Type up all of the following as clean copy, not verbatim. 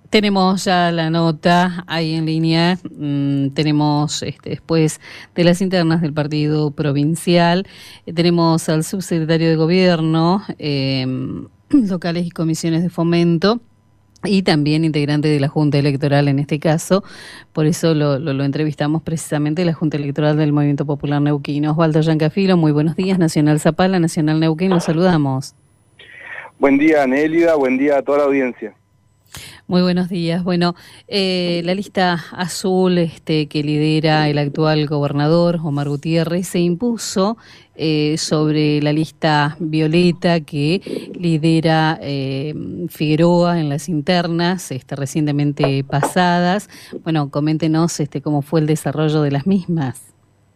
Tenemos ya la nota ahí en línea. Tenemos después de las internas del partido provincial, tenemos al subsecretario de Gobierno, locales y comisiones de fomento, y también integrante de la Junta Electoral en este caso. Por eso lo entrevistamos precisamente, la Junta Electoral del Movimiento Popular Neuquino. Osvaldo Yancafilo, muy buenos días. Nacional Zapala, Nacional Neuquén, los saludamos. Buen día, Nélida, buen día a toda la audiencia. Muy buenos días. Bueno, la lista azul que lidera el actual gobernador Omar Gutiérrez se impuso sobre la lista violeta que lidera Figueroa en las internas recientemente pasadas. Bueno, coméntenos cómo fue el desarrollo de las mismas.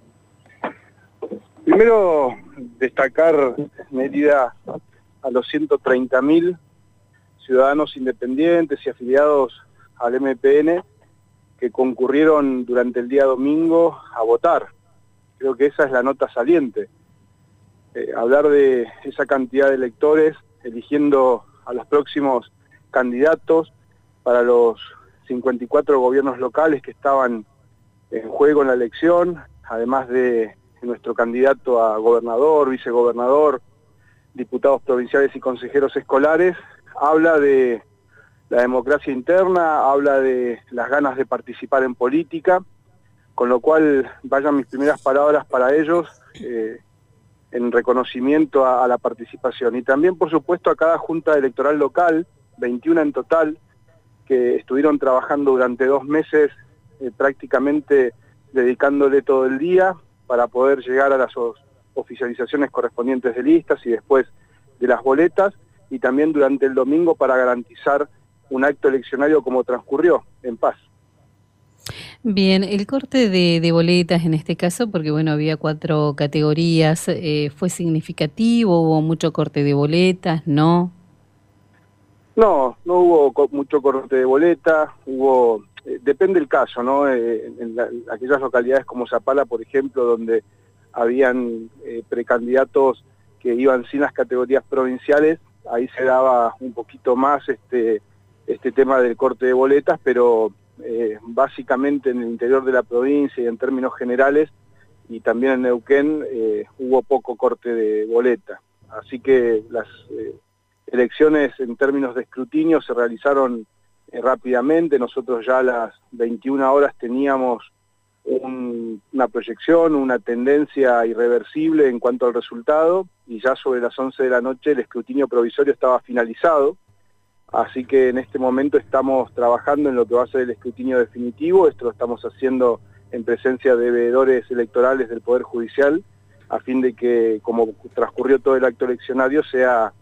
Primero, destacar, Nélida, a los 130.000 ciudadanos independientes y afiliados al MPN que concurrieron durante el día domingo a votar. Creo que esa es la nota saliente. Hablar de esa cantidad de electores eligiendo a los próximos candidatos para los 54 gobiernos locales que estaban en juego en la elección, además de nuestro candidato a gobernador, vicegobernador, diputados provinciales y consejeros escolares, habla de la democracia interna, habla de las ganas de participar en política, con lo cual vayan mis primeras palabras para ellos en reconocimiento a la participación. Y también, por supuesto, a cada junta electoral local, 21 en total, que estuvieron trabajando durante 2 meses prácticamente dedicándole todo el día para poder llegar a las oficializaciones correspondientes de listas y después de las boletas, y también durante el domingo para garantizar un acto eleccionario como transcurrió, en paz. Bien, el corte de boletas en este caso, porque bueno, había 4 categorías, ¿fue significativo? ¿Hubo mucho corte de boletas? ¿No? No hubo mucho corte de boleta, hubo, depende del caso, ¿no? En aquellas localidades como Zapala, por ejemplo, donde habían precandidatos que iban sin las categorías provinciales, ahí se daba un poquito más este tema del corte de boletas, pero básicamente en el interior de la provincia y en términos generales, y también en Neuquén, hubo poco corte de boleta. Así que las elecciones en términos de escrutinio se realizaron rápidamente. Nosotros ya a las 21 horas teníamos una proyección, una tendencia irreversible en cuanto al resultado, y ya sobre las 11 de la noche el escrutinio provisorio estaba finalizado, así que en este momento estamos trabajando en lo que va a ser el escrutinio definitivo. Esto lo estamos haciendo en presencia de veedores electorales del Poder Judicial, a fin de que, como transcurrió todo el acto eleccionario, sea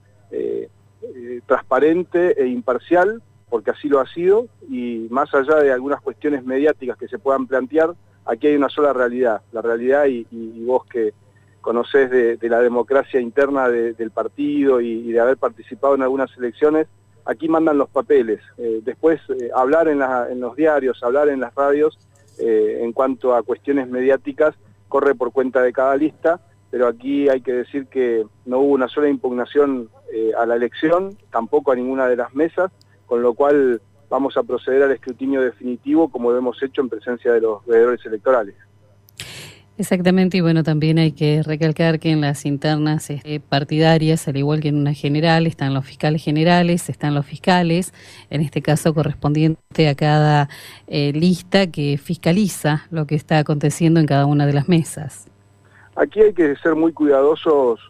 transparente e imparcial, porque así lo ha sido, y más allá de algunas cuestiones mediáticas que se puedan plantear, aquí hay una sola realidad, la realidad, y vos que conocés de la democracia interna del partido y de haber participado en algunas elecciones, aquí mandan los papeles. Después hablar en los diarios, hablar en las radios, en cuanto a cuestiones mediáticas, corre por cuenta de cada lista, pero aquí hay que decir que no hubo una sola impugnación a la elección, tampoco a ninguna de las mesas, con lo cual vamos a proceder al escrutinio definitivo como lo hemos hecho en presencia de los veedores electorales. Exactamente, y bueno, también hay que recalcar que en las internas partidarias, al igual que en una general, están los fiscales generales, están los fiscales, en este caso correspondiente a cada lista que fiscaliza lo que está aconteciendo en cada una de las mesas. Aquí hay que ser muy cuidadosos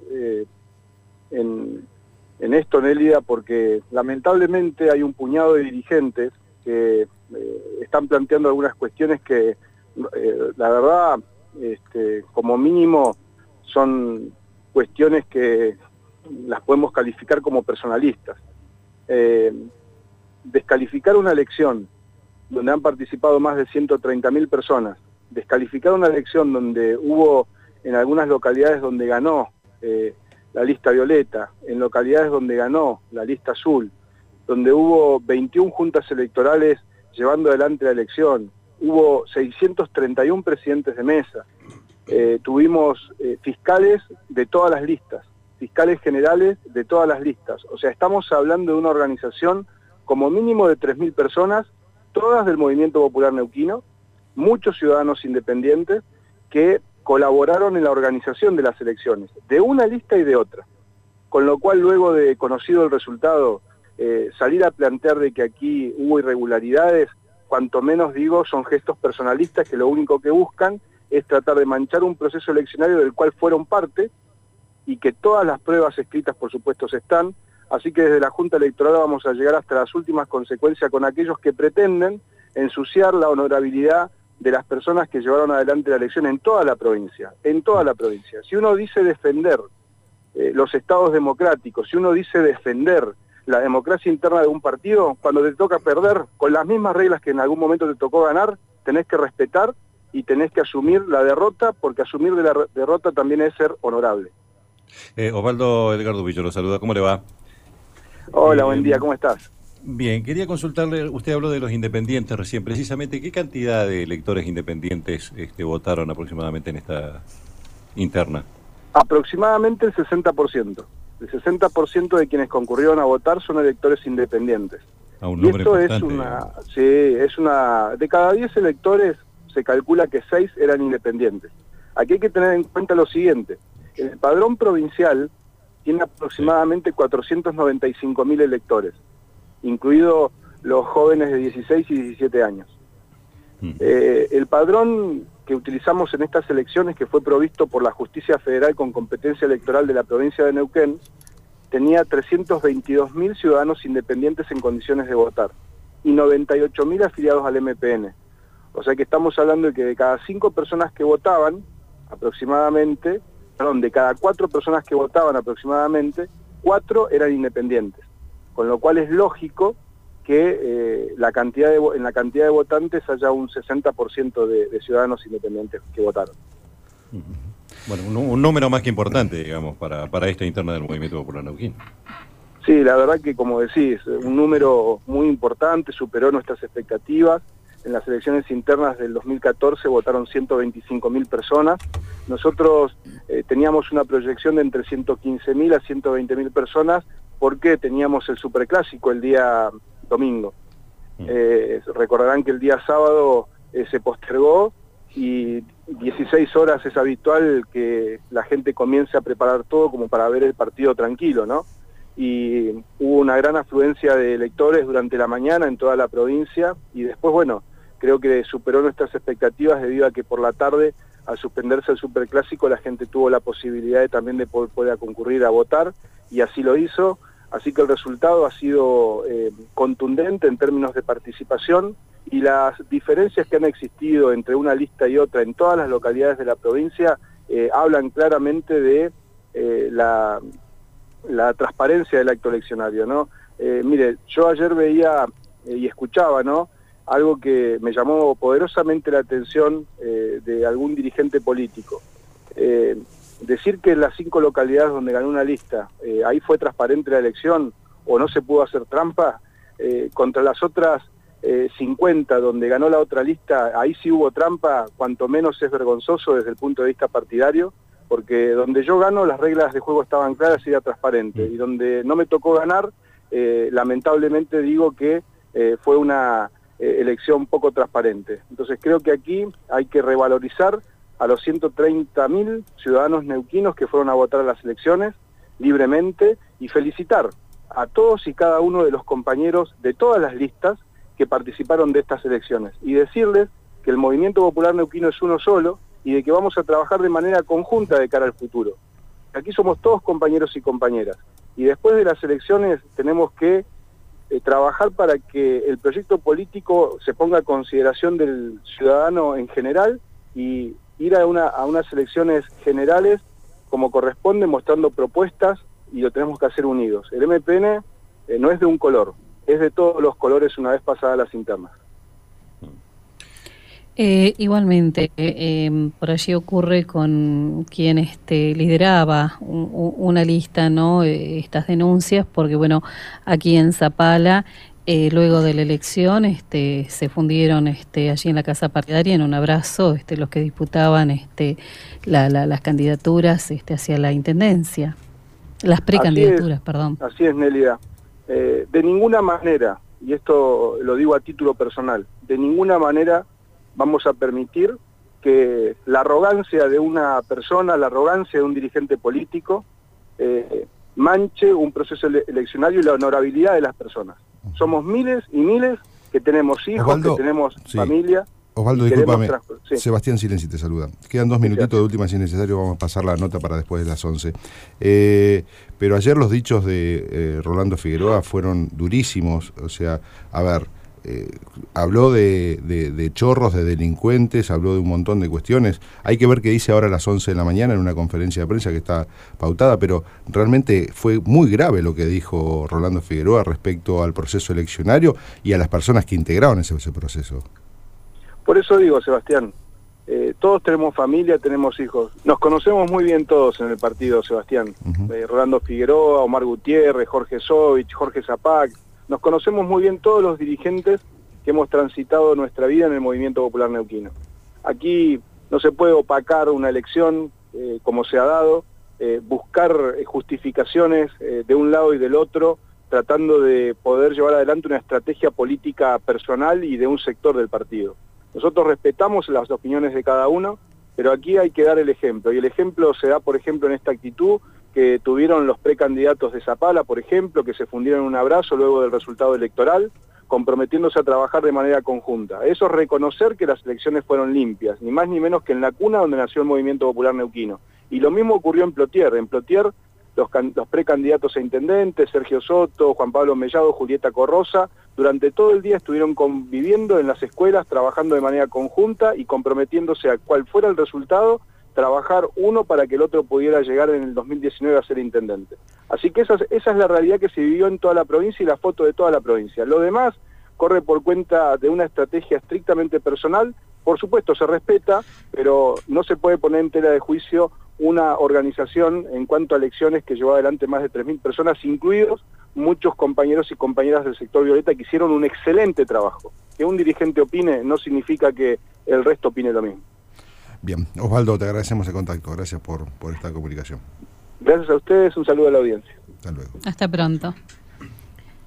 en esto, Nélida, porque lamentablemente hay un puñado de dirigentes que están planteando algunas cuestiones que, la verdad, como mínimo son cuestiones que las podemos calificar como personalistas. Descalificar una elección donde han participado más de 130.000 personas, descalificar una elección donde hubo en algunas localidades donde ganó la lista violeta, en localidades donde ganó la lista azul, donde hubo 21 juntas electorales llevando adelante la elección, hubo 631 presidentes de mesa, tuvimos fiscales de todas las listas, fiscales generales de todas las listas. O sea, estamos hablando de una organización como mínimo de 3.000 personas, todas del Movimiento Popular Neuquino, muchos ciudadanos independientes que colaboraron en la organización de las elecciones, de una lista y de otra. Con lo cual, luego de conocido el resultado, salir a plantear de que aquí hubo irregularidades, cuanto menos digo, son gestos personalistas que lo único que buscan es tratar de manchar un proceso eleccionario del cual fueron parte y que todas las pruebas escritas, por supuesto, están. Así que desde la Junta Electoral vamos a llegar hasta las últimas consecuencias con aquellos que pretenden ensuciar la honorabilidad de las personas que llevaron adelante la elección en toda la provincia, en toda la provincia. Si uno dice defender los estados democráticos, si uno dice defender la democracia interna de un partido, cuando te toca perder, con las mismas reglas que en algún momento te tocó ganar, tenés que respetar y tenés que asumir la derrota, porque asumir de la derrota también es ser honorable. Osvaldo Edgardo Villo lo saluda, ¿cómo le va? Hola, buen día, ¿cómo estás? Bien, quería consultarle, usted habló de los independientes recién, precisamente, ¿qué cantidad de electores independientes votaron aproximadamente en esta interna? Aproximadamente el 60%. El 60% de quienes concurrieron a votar son electores independientes. Un número y esto importante, es una... De cada 10 electores se calcula que 6 eran independientes. Aquí hay que tener en cuenta lo siguiente. El padrón provincial tiene aproximadamente 495.000 electores, incluidos los jóvenes de 16 y 17 años. El padrón que utilizamos en estas elecciones, que fue provisto por la Justicia Federal con competencia electoral de la provincia de Neuquén, tenía 322.000 ciudadanos independientes en condiciones de votar y 98.000 afiliados al MPN. O sea que estamos hablando de que de cada 5 personas que votaban, aproximadamente, de cada 4 personas que votaban aproximadamente, 4 eran independientes. Con lo cual es lógico que en la cantidad de votantes haya un 60% de ciudadanos independientes que votaron. Bueno, un número más que importante, digamos, para esta interna del Movimiento Popular Neuquino. Sí, la verdad que, como decís, un número muy importante, superó nuestras expectativas. En las elecciones internas del 2014 votaron 125.000 personas. Nosotros teníamos una proyección de entre 115.000 a 120.000 personas, porque teníamos el superclásico el día domingo. Recordarán que el día sábado se postergó y 16 horas es habitual que la gente comience a preparar todo como para ver el partido tranquilo, ¿no? Y hubo una gran afluencia de electores durante la mañana en toda la provincia y después, bueno, creo que superó nuestras expectativas debido a que por la tarde, al suspenderse el superclásico, la gente tuvo la posibilidad también de poder concurrir a votar y así lo hizo. Así que el resultado ha sido contundente en términos de participación y las diferencias que han existido entre una lista y otra en todas las localidades de la provincia hablan claramente de la transparencia del acto eleccionario, ¿no? Mire, yo ayer veía y escuchaba, ¿no?, algo que me llamó poderosamente la atención de algún dirigente político. Decir que en las 5 localidades donde ganó una lista, ahí fue transparente la elección o no se pudo hacer trampa, contra las otras 50 donde ganó la otra lista, ahí sí hubo trampa, cuanto menos es vergonzoso desde el punto de vista partidario, porque donde yo gano las reglas de juego estaban claras y era transparente, y donde no me tocó ganar, lamentablemente digo que fue una elección poco transparente. Entonces creo que aquí hay que revalorizar a los 130.000 ciudadanos neuquinos que fueron a votar a las elecciones libremente y felicitar a todos y cada uno de los compañeros de todas las listas que participaron de estas elecciones y decirles que el Movimiento Popular Neuquino es uno solo y de que vamos a trabajar de manera conjunta de cara al futuro. Aquí somos todos compañeros y compañeras y después de las elecciones tenemos que trabajar para que el proyecto político se ponga a consideración del ciudadano en general y ir a unas elecciones generales como corresponde, mostrando propuestas, y lo tenemos que hacer unidos. El MPN no es de un color, es de todos los colores una vez pasadas las internas. Igualmente, por allí ocurre con quien lideraba una lista, ¿no? Estas denuncias, porque bueno, aquí en Zapala, luego de la elección, se fundieron allí en la casa partidaria en un abrazo, los que disputaban las candidaturas hacia la intendencia, las precandidaturas, perdón. Así es, Nélida. De ninguna manera y esto lo digo a título personal, de ninguna manera vamos a permitir que la arrogancia de una persona, la arrogancia de un dirigente político, manche un proceso eleccionario y la honorabilidad de las personas. Somos miles y miles que tenemos hijos, Osvaldo, que tenemos sí. familia. Osvaldo, discúlpame, sí. Sebastián Silenzi te saluda. Quedan 2 minutitos de última si es necesario, vamos a pasar la nota para después de las 11. Pero ayer los dichos de Rolando Figueroa fueron durísimos, o sea, a ver, habló de chorros, de delincuentes, habló de un montón de cuestiones. Hay que ver qué dice ahora a las 11 de la mañana en una conferencia de prensa que está pautada, pero realmente fue muy grave lo que dijo Rolando Figueroa respecto al proceso eleccionario y a las personas que integraron ese proceso. Por eso digo, Sebastián, todos tenemos familia, tenemos hijos. Nos conocemos muy bien todos en el partido, Sebastián. Rolando Figueroa, Omar Gutiérrez, Jorge Sovich, Jorge Zapac. Nos conocemos muy bien todos los dirigentes que hemos transitado nuestra vida en el Movimiento Popular Neuquino. Aquí no se puede opacar una elección como se ha dado, buscar justificaciones de un lado y del otro, tratando de poder llevar adelante una estrategia política personal y de un sector del partido. Nosotros respetamos las opiniones de cada uno, pero aquí hay que dar el ejemplo, y el ejemplo se da, por ejemplo, en esta actitud que tuvieron los precandidatos de Zapala, por ejemplo, que se fundieron en un abrazo luego del resultado electoral, comprometiéndose a trabajar de manera conjunta. Eso es reconocer que las elecciones fueron limpias, ni más ni menos que en la cuna donde nació el Movimiento Popular Neuquino. Y lo mismo ocurrió en Plotier. En Plotier, los precandidatos a intendentes, Sergio Soto, Juan Pablo Mellado, Julieta Corrosa, durante todo el día estuvieron conviviendo en las escuelas, trabajando de manera conjunta y comprometiéndose a cuál fuera el resultado, trabajar uno para que el otro pudiera llegar en el 2019 a ser intendente. Así que esa es la realidad que se vivió en toda la provincia y la foto de toda la provincia. Lo demás corre por cuenta de una estrategia estrictamente personal. Por supuesto se respeta, pero no se puede poner en tela de juicio una organización en cuanto a elecciones que llevó adelante más de 3.000 personas, incluidos muchos compañeros y compañeras del sector violeta que hicieron un excelente trabajo. Que un dirigente opine no significa que el resto opine lo mismo. Bien, Osvaldo, te agradecemos el contacto, gracias por esta comunicación. Gracias a ustedes, un saludo a la audiencia. Hasta luego. Hasta pronto.